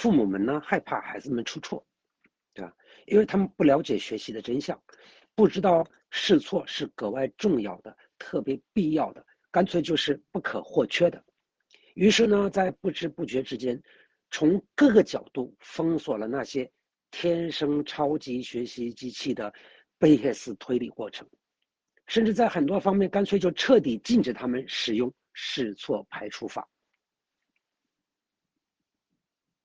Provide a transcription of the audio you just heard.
父母们呢害怕孩子们出错，对吧？因为他们不了解学习的真相，不知道试错是格外重要的、特别必要的，干脆就是不可或缺的。于是呢，在不知不觉之间，从各个角度封锁了那些天生超级学习机器的贝叶斯推理过程，甚至在很多方面干脆就彻底禁止他们使用试错排除法。